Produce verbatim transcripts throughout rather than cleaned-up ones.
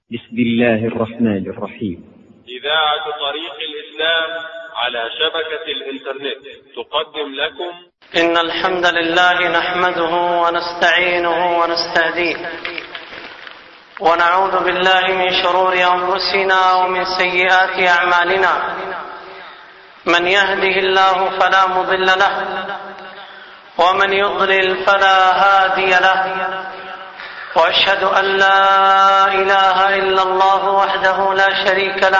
بسم الله الرحمن الرحيم. إذاعة طريق الإسلام على شبكة الإنترنت تقدم لكم إن الحمد لله نحمده ونستعينه ونستهديه ونعوذ بالله من شرور أنفسنا ومن سيئات أعمالنا. من يهده الله فلا مضل له ومن يضلل فلا هادي له، وأشهد أن لا إله إلا الله وحده لا شريك له،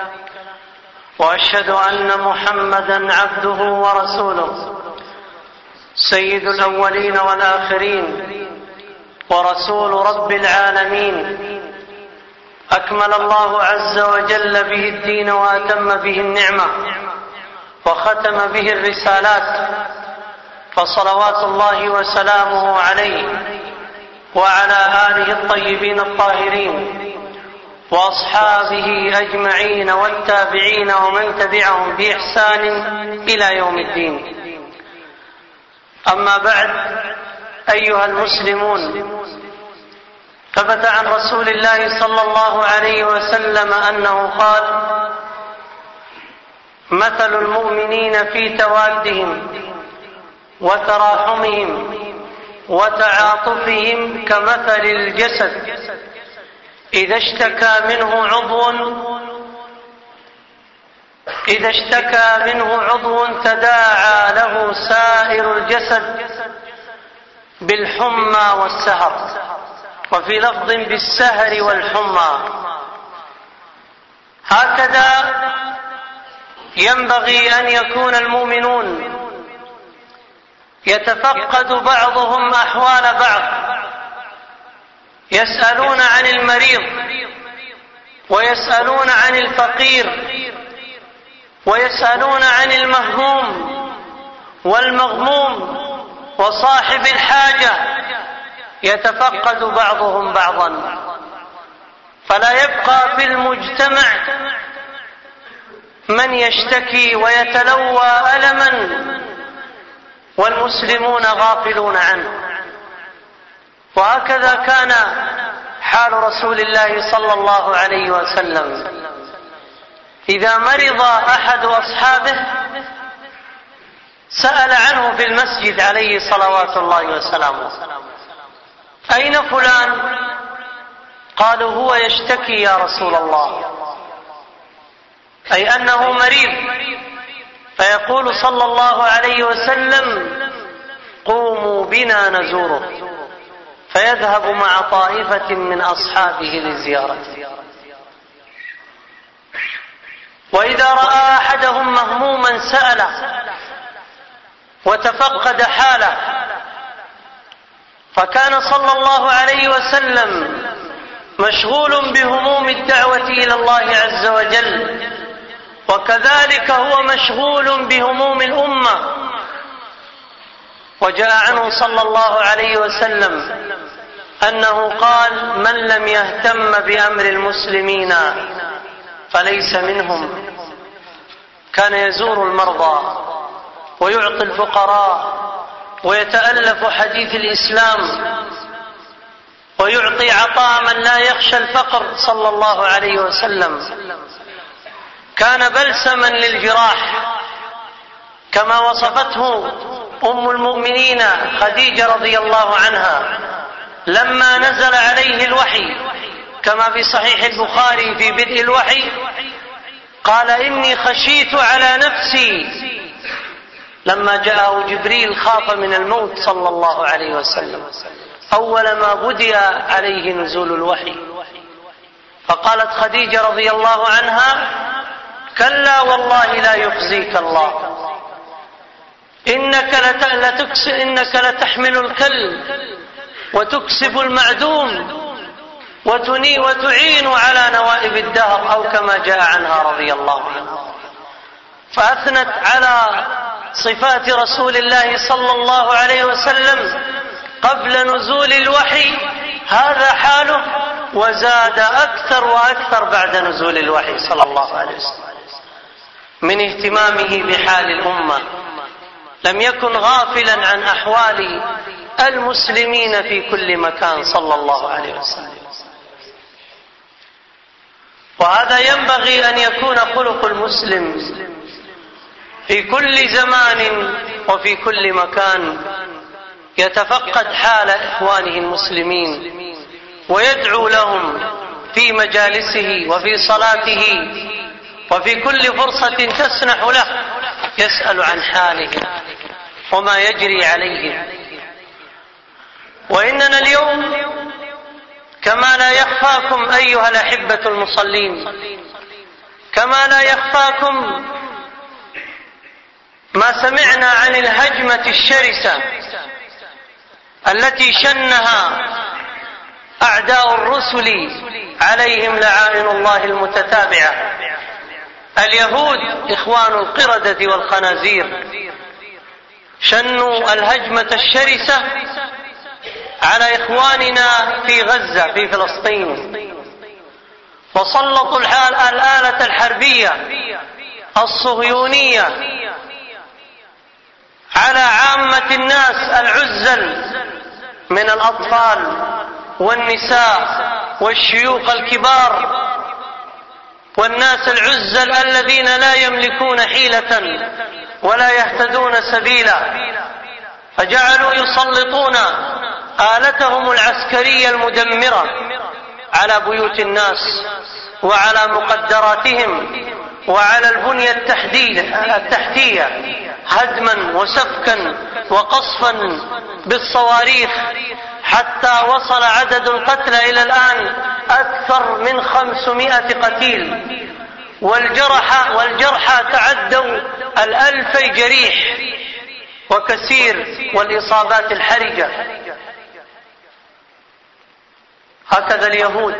وأشهد أن محمدا عبده ورسوله سيد الأولين والآخرين ورسول رب العالمين. أكمل الله عز وجل به الدين وأتم به النعمة وختم به الرسالات، فصلوات الله وسلامه عليه وعلى آله الطيبين الطاهرين وأصحابه أجمعين والتابعين ومن تبعهم بإحسان إلى يوم الدين. أما بعد، أيها المسلمون، ثبت عن رسول الله صلى الله عليه وسلم أنه قال: مثل المؤمنين في توادهم وتراحمهم وتعاطفهم كمثل الجسد إذا اشتكى منه عضو إذا اشتكى منه عضو تداعى له سائر الجسد بالحمى والسهر، وفي لفظ بالسهر والحمى. هكذا ينبغي أن يكون المؤمنون، يتفقد بعضهم أحوال بعض، يسألون عن المريض ويسألون عن الفقير ويسألون عن المهموم والمغموم وصاحب الحاجة، يتفقد بعضهم بعضا، فلا يبقى في المجتمع من يشتكي ويتلوى ألما والمسلمون غافلون عنه. وهكذا كان حال رسول الله صلى الله عليه وسلم. إذا مرض أحد أصحابه سأل عنه في المسجد عليه صلوات الله وسلامه: أين فلان؟ قالوا: هو يشتكي يا رسول الله، أي أنه مريض. فيقول صلى الله عليه وسلم: قوموا بنا نزوره، فيذهب مع طائفة من أصحابه لزيارته. وإذا رأى أحدهم مهموما سأله وتفقد حاله. فكان صلى الله عليه وسلم مشغول بهموم الدعوة إلى الله عز وجل، وكذلك هو مشغول بهموم الأمة. وجاء عنه صلى الله عليه وسلم أنه قال: من لم يهتم بأمر المسلمين فليس منهم. كان يزور المرضى ويعطي الفقراء ويتألف حديث الإسلام ويعطي عطاء من لا يخشى الفقر صلى الله عليه وسلم. كان بلسما للجراح، كما وصفته أم المؤمنين خديجة رضي الله عنها لما نزل عليه الوحي، كما في صحيح البخاري في بدء الوحي، قال: إني خشيت على نفسي. لما جاءه جبريل خاف من الموت صلى الله عليه وسلم، أول ما بدأ عليه نزول الوحي. فقالت خديجة رضي الله عنها: كلا والله لا يخزيك الله، إنك, لتكس إنك لتحمل الكل وتكسب المعدوم وتني وتعين على نوائب الدهر، أو كما جاء عنها رضي الله عنها. فأثنت على صفات رسول الله صلى الله عليه وسلم قبل نزول الوحي، هذا حاله، وزاد أكثر وأكثر بعد نزول الوحي صلى الله عليه وسلم من اهتمامه بحال الأمة. لم يكن غافلا عن أحوال المسلمين في كل مكان صلى الله عليه وسلم. وهذا ينبغي أن يكون خلق المسلم في كل زمان وفي كل مكان، يتفقد حال إخوانه المسلمين ويدعو لهم في مجالسه وفي صلاته وفي كل فرصة تسنح له يسأل عن حالهم وما يجري عليهم. وإننا اليوم كما لا يخفاكم أيها الأحبة المصلين، كما لا يخفاكم ما سمعنا عن الهجمة الشرسة التي شنها أعداء الرسل عليهم لعائن الله المتتابعة، اليهود إخوان القردة والخنازير، شنوا الهجمة الشرسة على إخواننا في غزة في فلسطين، وسلطوا الآلة الحربية الصهيونية على عامة الناس العزل من الأطفال والنساء والشيوخ الكبار والناس العزل الذين لا يملكون حيلة ولا يهتدون سبيلا، فجعلوا يسلطون آلتهم العسكرية المدمرة على بيوت الناس وعلى مقدراتهم وعلى البنية التحتية هدما وسفكا وقصفا بالصواريخ، حتى وصل عدد القتلى إلى الآن أكثر من خمسمائة قتيل، والجرحى والجرحى تعدوا الألفي جريح وكثير والإصابات الحرجة. هكذا اليهود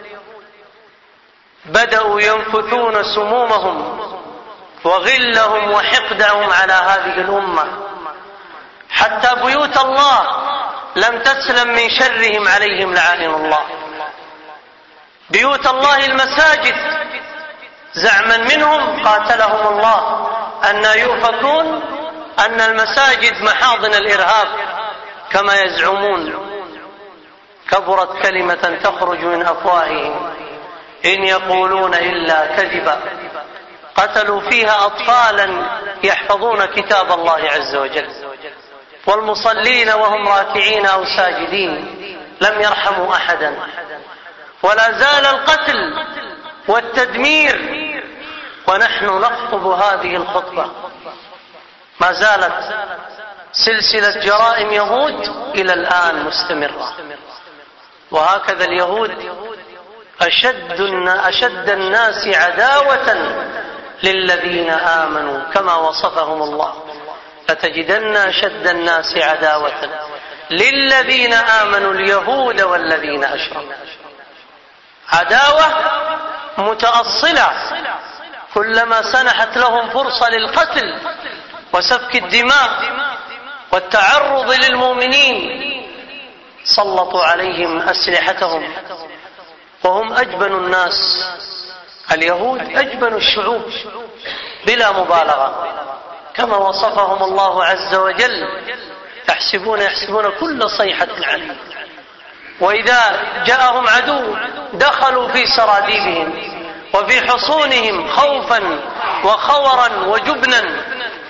بدأوا ينفثون سمومهم وغلهم وحقدهم على هذه الأمة، حتى بيوت الله لم تسلم من شرهم عليهم لعائن الله. بيوت الله المساجد زعما منهم قاتلهم الله أن يؤفكون أن المساجد محاضن الإرهاب كما يزعمون. كبرت كلمة تخرج من أفواههم إن يقولون إلا كذبا. قتلوا فيها أطفالا يحفظون كتاب الله عز وجل، والمصلين وهم راكعين أو ساجدين لم يرحموا أحدا. ولا زال القتل والتدمير ونحن نخطب هذه الخطبة، ما زالت سلسلة جرائم يهود إلى الآن مستمرة. وهكذا اليهود أشد أشد الناس عداوة للذين آمنوا كما وصفهم الله، فتجدن أشد الناس عداوة للذين آمنوا اليهود والذين أشركوا. عداوة متأصلة، كلما سنحت لهم فرصة للقتل وسفك الدماء والتعرض للمؤمنين سلطوا عليهم أسلحتهم، وهم أجبن الناس. اليهود أجبن الشعوب بلا مبالغة كما وصفهم الله عز وجل، يحسبون يحسبون كل صيحة عليهم، وإذا جاءهم عدو دخلوا في سراديبهم وفي حصونهم خوفا وخورا وجبنا،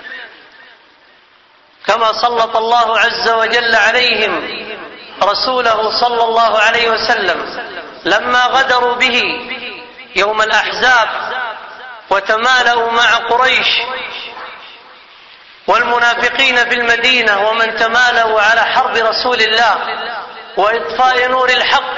كما سلط الله عز وجل عليهم رسوله صلى الله عليه وسلم لما غدروا به يوم الأحزاب وتمالأوا مع قريش والمنافقين في المدينة ومن تمالأوا على حرب رسول الله وإطفاء نور الحق،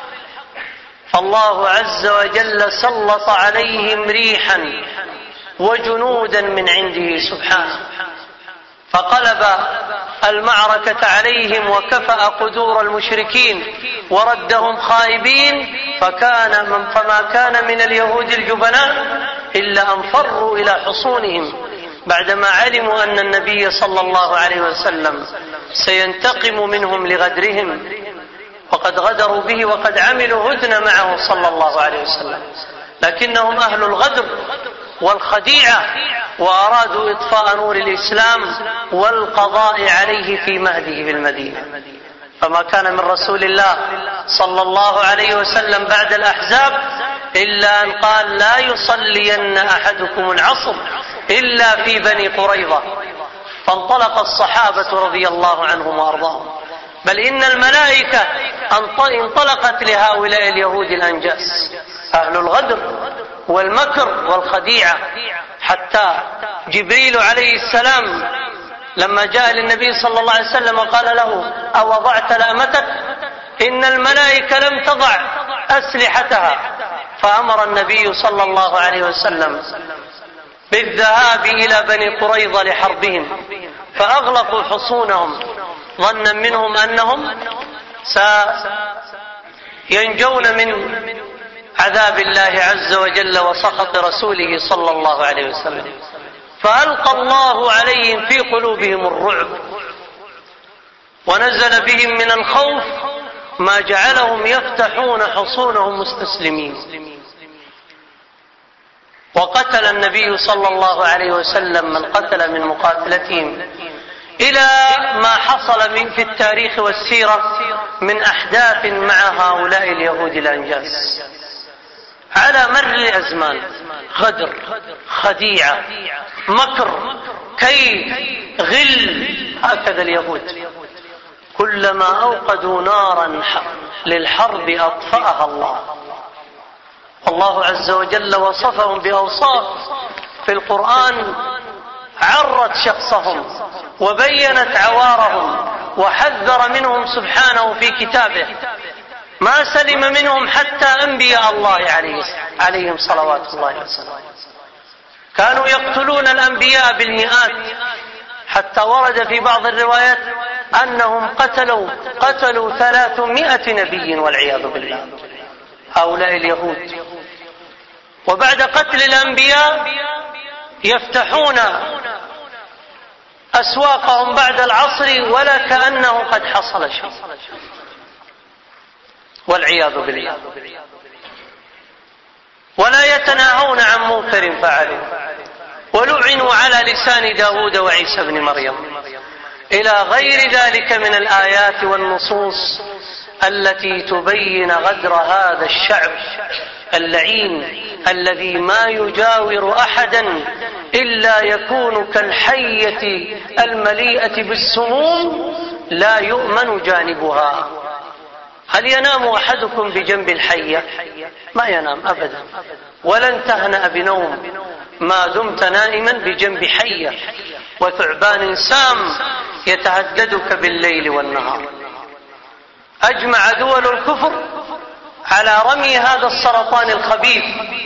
فالله عز وجل سلط عليهم ريحا وجنودا من عنده سبحانه، فقلب المعركة عليهم وكفأ قدور المشركين وردهم خائبين، فكان من فما كان من اليهود الجبناء إلا أن فروا إلى حصونهم بعدما علموا أن النبي صلى الله عليه وسلم سينتقم منهم لغدرهم، وقد غدروا به وقد عملوا هدنة معه صلى الله عليه وسلم، لكنهم أهل الغدر والخديعة وأرادوا إطفاء نور الإسلام والقضاء عليه في مهده بالمدينة. فما كان من رسول الله صلى الله عليه وسلم بعد الأحزاب إلا أن قال لا يصلين أحدكم العصر إلا في بني قريظة. فانطلق الصحابة رضي الله عنهم وأرضاهم، بل إن الملائكة انطلقت لهؤلاء اليهود الأنجاس أهل الغدر والمكر والخديعة، حتى جبريل عليه السلام لما جاء للنبي صلى الله عليه وسلم وقال له أوضعت لامتك؟ إن الملائكة لم تضع أسلحتها، فأمر النبي صلى الله عليه وسلم بالذهاب إلى بني قريظة لحربهم، فأغلقوا حصونهم ظنا منهم أنهم سينجون من عذاب الله عز وجل وسخط رسوله صلى الله عليه وسلم، فألقى الله عليهم في قلوبهم الرعب ونزل بهم من الخوف ما جعلهم يفتحون حصونهم مستسلمين. وقتل النبي صلى الله عليه وسلم من قتل من مقاتلتهم، إلى ما حصل من في التاريخ والسيرة من أحداث مع هؤلاء اليهود الأنجاس على مر الأزمان، غدر، خديعة، مكر، كيد، غل. هكذا اليهود كلما أوقدوا نارا للحرب أطفأها الله. الله عز وجل وصفهم بأوصاف في القرآن عرت شخصهم وبينت عوارهم وحذر منهم سبحانه في كتابه، ما سلم منهم حتى أنبياء الله عليهم صلوات الله وسلامه. كانوا يقتلون الأنبياء بالمئات، حتى ورد في بعض الروايات أنهم قتلوا قتلوا ثلاثمائة نبي والعياذ بالله هؤلاء اليهود. وبعد قتل الأنبياء يفتحون أسواقهم بعد العصر ولا كأنه قد حصل شيء والعياذ بالله، ولا يتناهون عن منكر فعلوا، ولعنوا على لسان داود وعيسى بن مريم، إلى غير ذلك من الآيات والنصوص التي تبين غدر هذا الشعب اللعين الذي ما يجاور أحدا إلا يكون كالحية المليئة بالسموم لا يؤمن جانبها. هل ينام أحدكم بجنب الحية؟ ما ينام أبدا، ولن تهنأ بنوم ما دمت نائما بجنب حية وثعبان سام يتهددك بالليل والنهار. أجمع دول الكفر على رمي هذا السرطان الخبيث،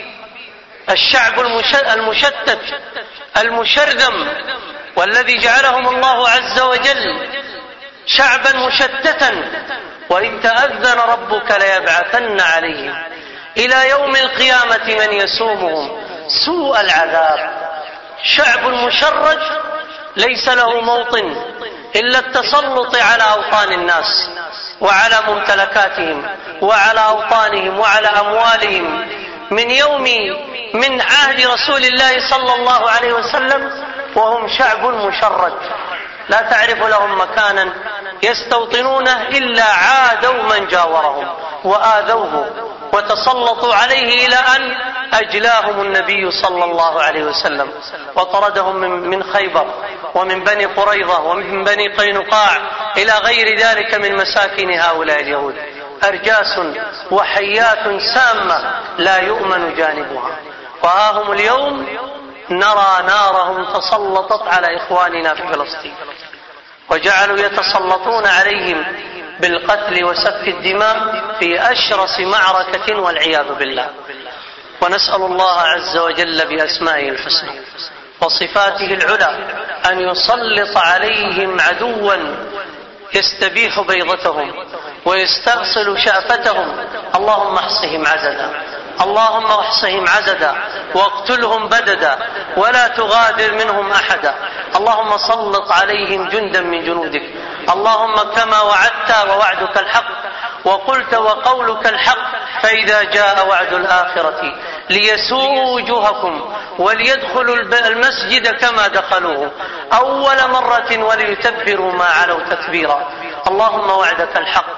الشعب المشتت المشرذم، والذي جعلهم الله عز وجل شعبا مشتتا، وإن تأذن ربك ليبعثن عليهم إلى يوم القيامة من يسومهم سوء العذاب. شعب مشرد ليس له موطن إلا التسلط على أوطان الناس وعلى ممتلكاتهم وعلى أوطانهم وعلى أموالهم من يوم من عهد رسول الله صلى الله عليه وسلم، وهم شعب مشرد لا تعرف لهم مكانا يستوطنونه إلا عادوا من جاورهم وآذوه وتسلطوا عليه، إلى أن أجلاهم النبي صلى الله عليه وسلم وطردهم من خيبر ومن بني قريظة ومن بني قينقاع إلى غير ذلك من مساكن هؤلاء اليهود. أرجاس وحيات سامة لا يؤمن جانبها. وها هم اليوم نرى نارهم تسلطت على إخواننا في فلسطين، وجعلوا يتسلطون عليهم بالقتل وسفك الدماء في أشرس معركة والعياذ بالله. ونسأل الله عز وجل بأسمائه الحسنى وصفاته العلى أن يسلط عليهم عدوا يستبيح بيضتهم ويستأصل شأفتهم. اللهم احصهم عددا، اللهم احصهم عددا واقتلهم بددا ولا تغادر منهم أحدا. اللهم سلط عليهم جندا من جنودك، اللهم كما وعدت ووعدك الحق وقلت وقولك الحق، فإذا جاء وعد الآخرة ليسوءوا وجوهكم وليدخلوا المسجد كما دخلوه أول مرة وليتبروا ما علوا تتبيرا. اللهم وعدك الحق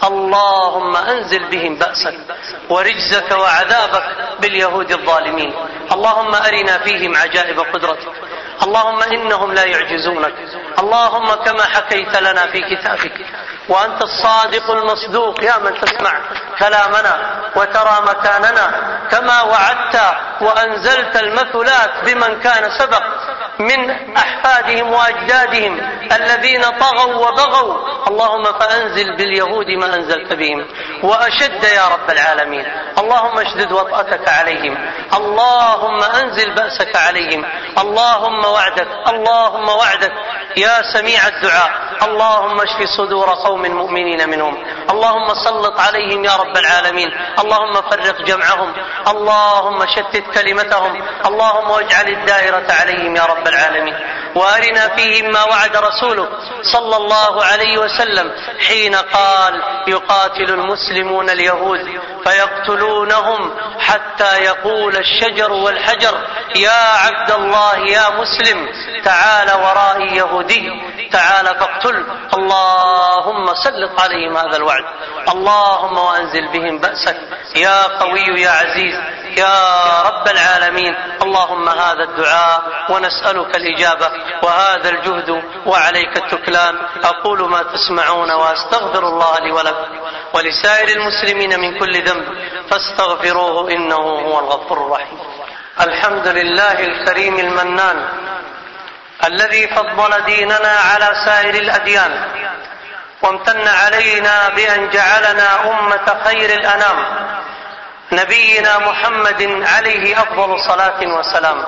اللهم أنزل بهم بأسك ورجزك وعذابك باليهود الظالمين. اللهم أرنا فيهم عجائب قدرتك. اللهم إنهم لا يعجزونك. اللهم كما حكيت لنا في كتابك وأنت الصادق المصدوق يا من تسمع كلامنا وترى مكاننا، كما وعدت وأنزلت المثلات بمن كان سبق من أحفادهم وأجدادهم الذين طغوا وبغوا. اللهم فأنزل باليهود ما أنزلت بهم وأشد يا رب العالمين. اللهم اشدد وطأتك عليهم. اللهم أنزل بأسك عليهم. اللهم وعدك اللهم وعدك يا سميع الدعاء. اللهم اشف صدور قوم مؤمنين منهم. اللهم سلط عليهم يا رب العالمين. اللهم فرق جمعهم. اللهم شتت كلمتهم. اللهم واجعل الدائرة عليهم يا رب العالمين. وأرنا فيهم ما وعد رسولك صلى الله عليه وسلم حين قال يقاتل المسلمون اليهود فيقتلونهم حتى يقول الشجر والحجر يا عبد الله يا مسلم تعال ورائي يهودي تعال فاقتل. اللهم سلط عليهم هذا الوعد. اللهم وأنزل بهم بأسك يا قوي يا عزيز يا رب العالمين. اللهم هذا الدعاء ونسألك الإجابة وهذا الجهد وعليك التكلان. أقول ما تسمعون وأستغفر الله لي ولكم ولسائر المسلمين من كل ذنب فاستغفروه إنه هو الغفور الرحيم. الحمد لله الكريم المنان الذي فضل ديننا على سائر الأديان وامتن علينا بأن جعلنا أمة خير الأنام نبينا محمد عليه أفضل صلاة وسلام.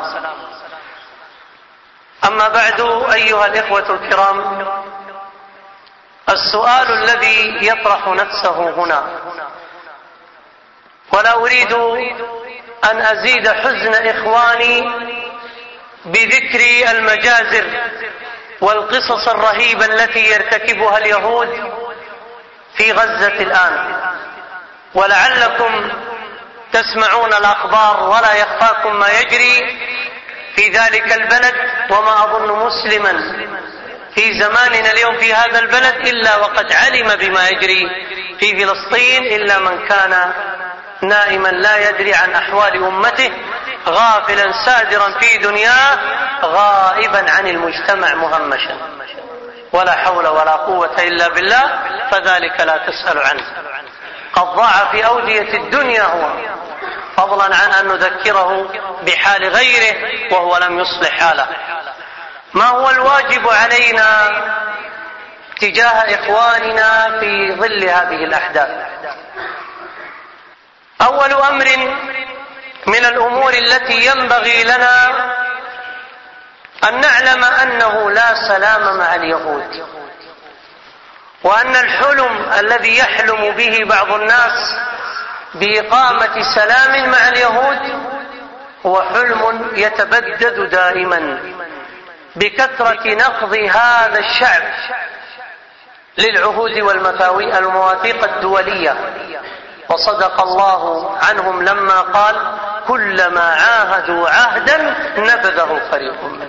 أما بعد أيها الإخوة الكرام، السؤال الذي يطرح نفسه هنا، ولا أريد أن أزيد حزن إخواني بذكر المجازر والقصص الرهيبة التي يرتكبها اليهود في غزة الآن، ولعلكم تسمعون الأخبار ولا يخفاكم ما يجري في ذلك البلد. وما أظن مسلما في زماننا اليوم في هذا البلد إلا وقد علم بما يجري في فلسطين إلا من كان نائما لا يدري عن أحوال أمته، غافلا سادرا في دنياه، غائبا عن المجتمع مهمشا. ولا حول ولا قوة إلا بالله، فذلك لا تسأل عنه. قد ضاع في أودية الدنيا هو، فضلا عن أن نذكره بحال غيره وهو لم يصلح حاله. ما هو الواجب علينا تجاه إخواننا في ظل هذه الأحداث؟ أول أمر من الأمور التي ينبغي لنا أن نعلم أنه لا سلام مع اليهود، وأن الحلم الذي يحلم به بعض الناس بإقامة سلام مع اليهود هو حلم يتبدد دائما بكثرة نقض هذا الشعب للعهود والمواثيق الدولية. وصدق الله عنهم لما قال كلما عاهدوا عهدا نبذه فريق منهم.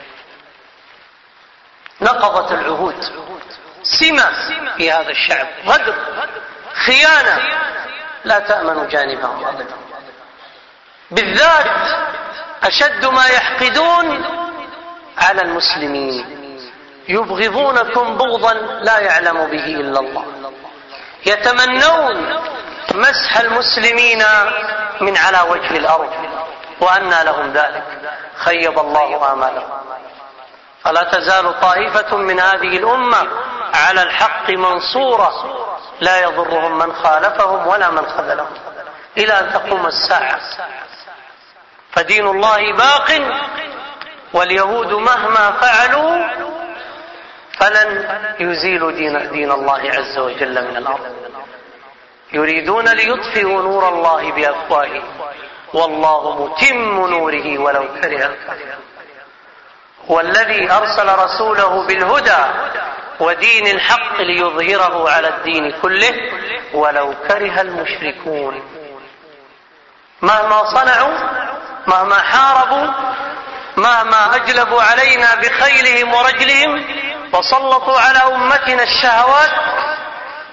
نقضت العهود سمة في هذا الشعب، غدر، خيانة، لا تأمن جانبهم أبدا. بالذات أشد ما يحقدون على المسلمين، يبغضونكم بغضا لا يعلم به إلا الله، يتمنون مسح المسلمين من على وجه الأرض، وأنى لهم ذلك، خيب الله آمالهم. فلا تزال طائفة من هذه الأمة على الحق منصورة لا يضرهم من خالفهم ولا من خذلهم إلى أن تقوم الساعة. فدين الله باق، واليهود مهما فعلوا فلن يزيلوا دين, دين الله عز وجل من الأرض. يريدون ليطفئوا نور الله بأفواههم والله متم نوره ولو كره الكافرون. والذي أرسل رسوله بالهدى ودين الحق ليظهره على الدين كله ولو كره المشركون. مهما صنعوا، مهما حاربوا، مهما أجلبوا علينا بخيلهم ورجلهم وسلطوا على أمتنا الشهوات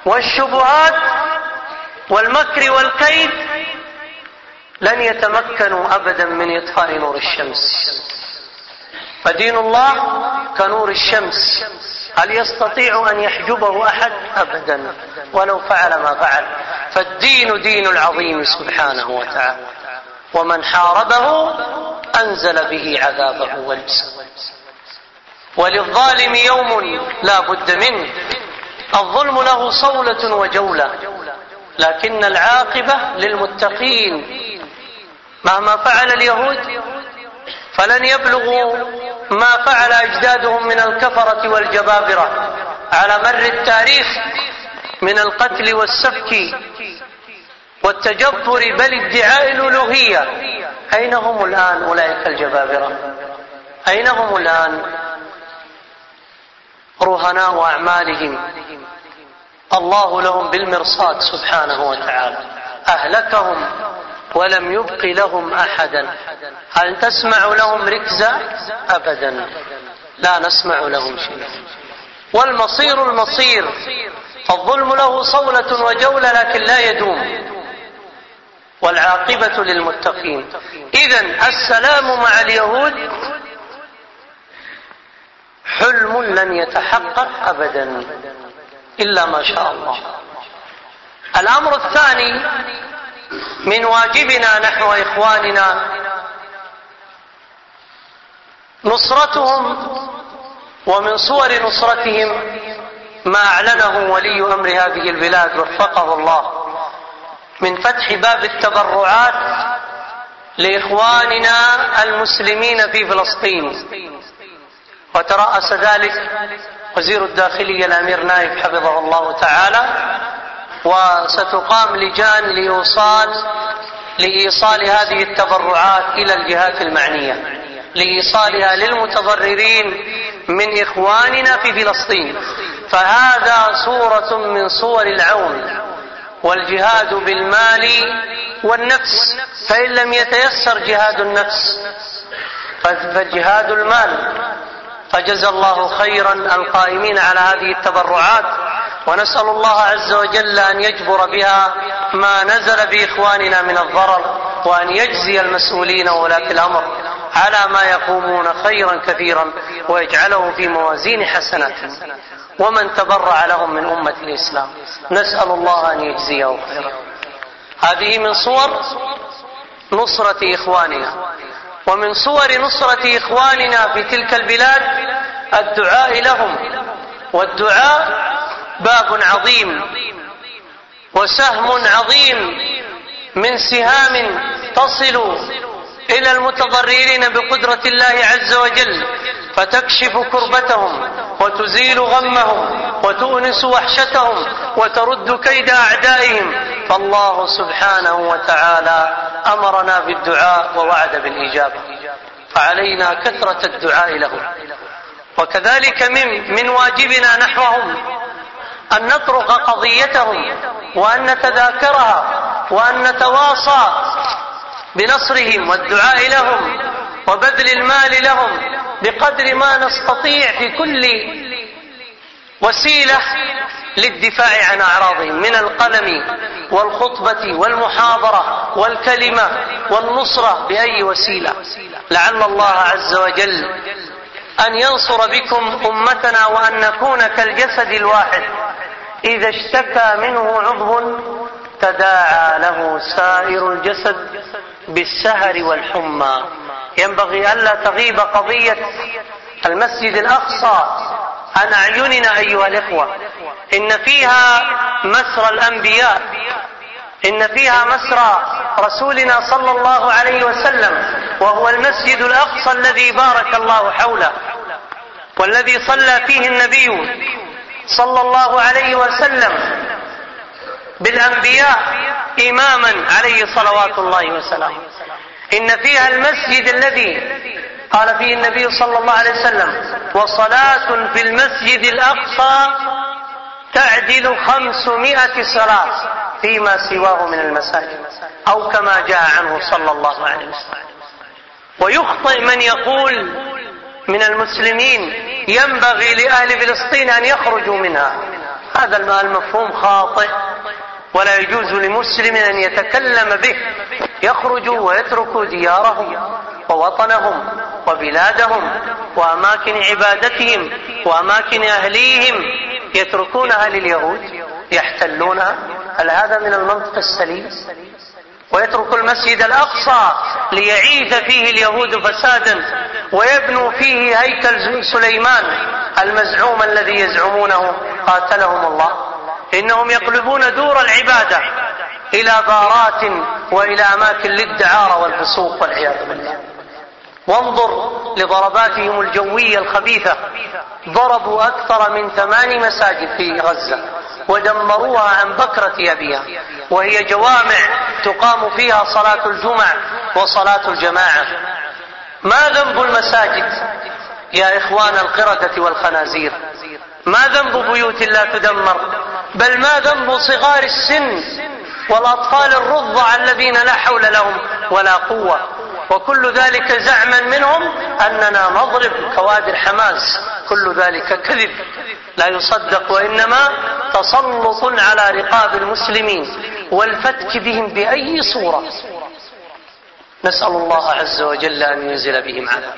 والشبهات والمكر والكيد لن يتمكنوا أبدا من إطفاء نور الشمس. فدين الله كنور الشمس، هل يستطيع أن يحجبه أحد؟ أبدا، ولو فعل ما فعل. فالدين دين العظيم سبحانه وتعالى، ومن حاربه أنزل به عذابه والجزاء. وللظالم يوم لا بد منه، الظلم له صولة وجولة، لكن العاقبة للمتقين. مهما فعل اليهود فلن يبلغوا ما فعل أجدادهم من الكفرة والجبابرة على مر التاريخ من القتل والسفك والتجبر، بل ادعاء الألوهية. أين هم الآن أولئك الجبابرة؟ أين هم الآن رهناء أعمالهم؟ الله لهم بالمرصاد سبحانه وتعالى، أهلكهم ولم يبق لهم أحدا. هل تسمع لهم ركزا؟ أبدا، لا نسمع لهم شيء. والمصير المصير، الظلم له صولة وجولة لكن لا يدوم، والعاقبة للمتقين. إذن السلام مع اليهود حلم لن يتحقق أبدا إلا ما شاء الله. الأمر الثاني من واجبنا نحو إخواننا نصرتهم، ومن صور نصرتهم ما أعلنه ولي أمر هذه البلاد وفقه الله من فتح باب التبرعات لإخواننا المسلمين في فلسطين، وترأس ذلك وزير الداخلية الأمير نايف حفظه الله تعالى. وستقام لجان لإيصال لإيصال هذه التبرعات إلى الجهات المعنية، لإيصالها للمتضررين من إخواننا في فلسطين. فهذا صورة من صور العون والجهاد بالمال والنفس، فإن لم يتيسر جهاد النفس فجهاد المال. فجزى الله خيرا القائمين على هذه التبرعات، ونسأل الله عز وجل أن يجبر بها ما نزل بإخواننا من الضرر، وأن يجزي المسؤولين وولاة الأمر على ما يقومون خيرا كثيرا، ويجعله في موازين حسناتهم ومن تبرع لهم من أمة الإسلام. نسأل الله أن يجزيه خيرا. هذه من صور نصرة إخواننا. ومن صور نصرة إخواننا في تلك البلاد الدعاء لهم، والدعاء باب عظيم وسهم عظيم من سهام تصل إلى المتضررين بقدرة الله عز وجل، فتكشف كربتهم وتزيل غمهم وتؤنس وحشتهم وترد كيد أعدائهم. فالله سبحانه وتعالى أمرنا بالدعاء ووعد بالإجابة، فعلينا كثرة الدعاء لهم. وكذلك من, من واجبنا نحوهم أن نطرق قضيتهم، وأن نتذاكرها، وأن نتواصى بنصرهم والدعاء لهم وبذل المال لهم بقدر ما نستطيع في كل وسيلة للدفاع عن أعراضهم، من القلم والخطبة والمحاضرة والكلمة والنصرة بأي وسيلة. لعل الله عز وجل أن ينصر بكم أمتنا، وأن نكون كالجسد الواحد إذا اشتكى منه عضو تداعى له سائر الجسد بالسهر والحمى. ينبغي ألا تغيب قضية المسجد الأقصى عن أعيننا أيها الإخوة. إن فيها مسرى الأنبياء، إن فيها مسرى رسولنا صلى الله عليه وسلم، وهو المسجد الأقصى الذي بارك الله حوله، والذي صلى فيه النبي صلى الله عليه وسلم بالأنبياء إماما عليه صلوات الله وسلامه. إن فيها المسجد الذي قال فيه النبي صلى الله عليه وسلم: وصلاة في المسجد الأقصى تعدل خمسمائة صلاة فيما سواه من المساجد، أو كما جاء عنه صلى الله عليه وسلم. ويخطئ من يقول من المسلمين ينبغي لأهل فلسطين أن يخرجوا منها. هذا المفهوم خاطئ، ولا يجوز لمسلم أن يتكلم به. يخرجوا ويتركوا ديارهم ووطنهم وبلادهم وأماكن عبادتهم وأماكن أهليهم، يتركونها لليهود يحتلونها. هل هذا من المنطق السليم؟ ويترك المسجد الأقصى ليعيث فيه اليهود فسادا ويبنوا فيه هيكل سليمان المزعوم الذي يزعمونه قاتلهم الله. إنهم يقلبون دور العبادة إلى بارات وإلى أماكن للدعارة والفسوق والعياذ بالله. وانظر لضرباتهم الجوية الخبيثة، ضربوا أكثر من ثمان مساجد في غزة ودمروها عن بكرة أبيها، وهي جوامع تقام فيها صلاة الجمعة وصلاة الجماعة. ما ذنب المساجد يا إخوان القردة والخنازير؟ ما ذنب بيوت لا تدمر؟ بل ما ذنب صغار السن والأطفال الرضع الذين لا حول لهم ولا قوة؟ وكل ذلك زعما منهم أننا نضرب كوادر حماس. كل ذلك كذب لا يصدق، وإنما تسلط على رقاب المسلمين والفتك بهم بأي صورة. نسأل الله عز وجل أن ينزل بهم عذاب.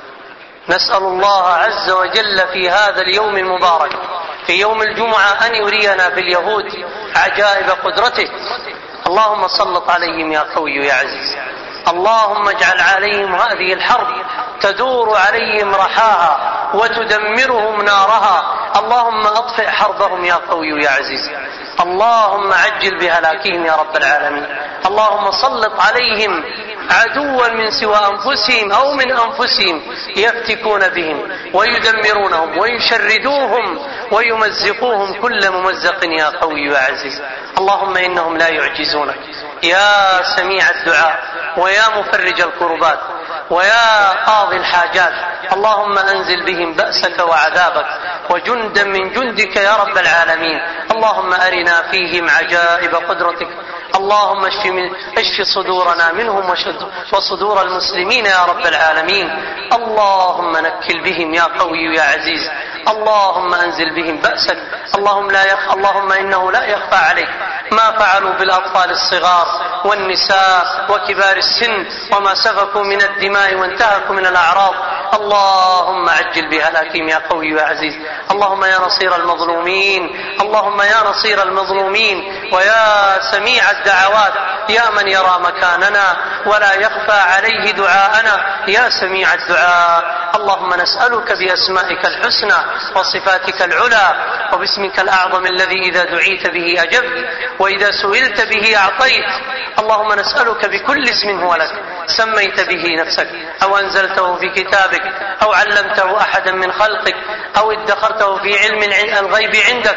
نسأل الله عز وجل في هذا اليوم المبارك، في يوم الجمعة، أن يرينا في اليهود عجائب قدرته. اللهم سلط عليهم يا قوي يا عزيز. اللهم اجعل عليهم هذه الحرب تدور عليهم رحاها وتدمرهم نارها. اللهم أطفئ حربهم يا قوي يا عزيز. اللهم عجل بهلاكهم يا رب العالمين. اللهم سلط عليهم عدوا من سوى أنفسهم أو من أنفسهم يفتكون بهم ويدمرونهم ويشردوهم ويمزقوهم كل ممزق يا قوي يا عزيز. اللهم إنهم لا يعجزونك يا سميع الدعاء ويا مفرج الكربات ويا قاضي الحاجات. اللهم أنزل بهم بأسك وعذابك وجندا من جندك يا رب العالمين. اللهم أرنا فيهم عجائب قدرتك. اللهم اشف صدورنا منهم وصدور المسلمين يا رب العالمين. اللهم نكل بهم يا قوي يا عزيز. اللهم أنزل بهم بأسك. اللهم, لا يخ... اللهم إنه لا يخفى عليك ما فعلوا بالأطفال الصغار والنساء وكبار السن وما سفكوا من الدماء وانتهكوا من الأعراض. اللهم عجل بهلاكهم يا قوي يا عزيز. اللهم يا نصير المظلومين. اللهم يا نصير المظلومين ويا سميع الدعوات، يا من يرى مكاننا ولا يخفى عليه دعاءنا، يا سميع الدعاء. اللهم نسألك بأسمائك الحسنى وصفاتك العلى وباسمك الأعظم الذي إذا دعيت به أجبت وإذا سئلت به أعطيت. اللهم نسألك بكل اسم هو لك سميت به نفسك أو أنزلته في كتابك أو علمته أحدا من خلقك أو ادخرته في علم الغيب عندك.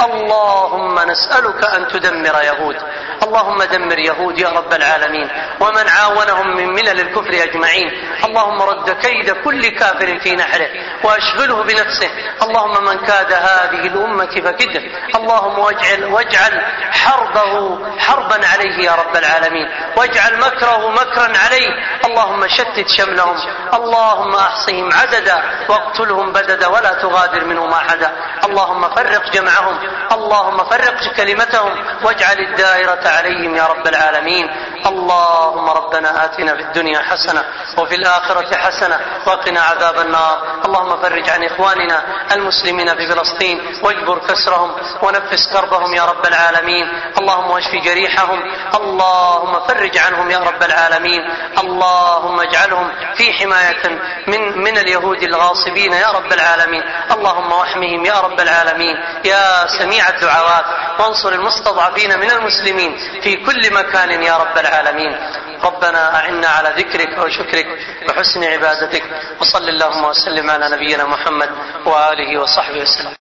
اللهم نسألك أن تدمر يهود. اللهم دمر يهود يا رب العالمين ومن عاونهم من ملل الكفر أجمعين. اللهم رد كيد كل كافر في نحره وأشغله بنفسه. اللهم من كاد هذه الأمة فكده. اللهم واجعل, واجعل حربه حربا عليه يا رب العالمين، واجعل مكره مكرا عليه. اللهم شتت شملهم. اللهم أحصهم عددا واقتلهم بددا ولا تغادر منهم أحدا. اللهم فرق جمعهم. اللهم فرق كلمتهم واجعل الدائرة عليهم يا رب العالمين. اللهم ربنا آتنا في الدنيا حسنة وفي الآخرة حسنة وقنا عذاب النار. اللهم فرج عن إخواننا المسلمين في فلسطين واجبر كسرهم ونفس كربهم يا رب العالمين. اللهم واشف جريحهم. اللهم فرج عنهم يا رب العالمين. اللهم اجعلهم في حماية من, من اليهود الغاصبين يا رب العالمين. اللهم واحمهم يا رب العالمين يا سميع الدعوات، وانصر المستضعفين من المسلمين في كل مكان يا رب العالمين. ربنا أعنا على ذكرك وشكرك وحسن عبادتك، وصل اللهم وسلم على نبينا محمد وآله وصحبه وسلم.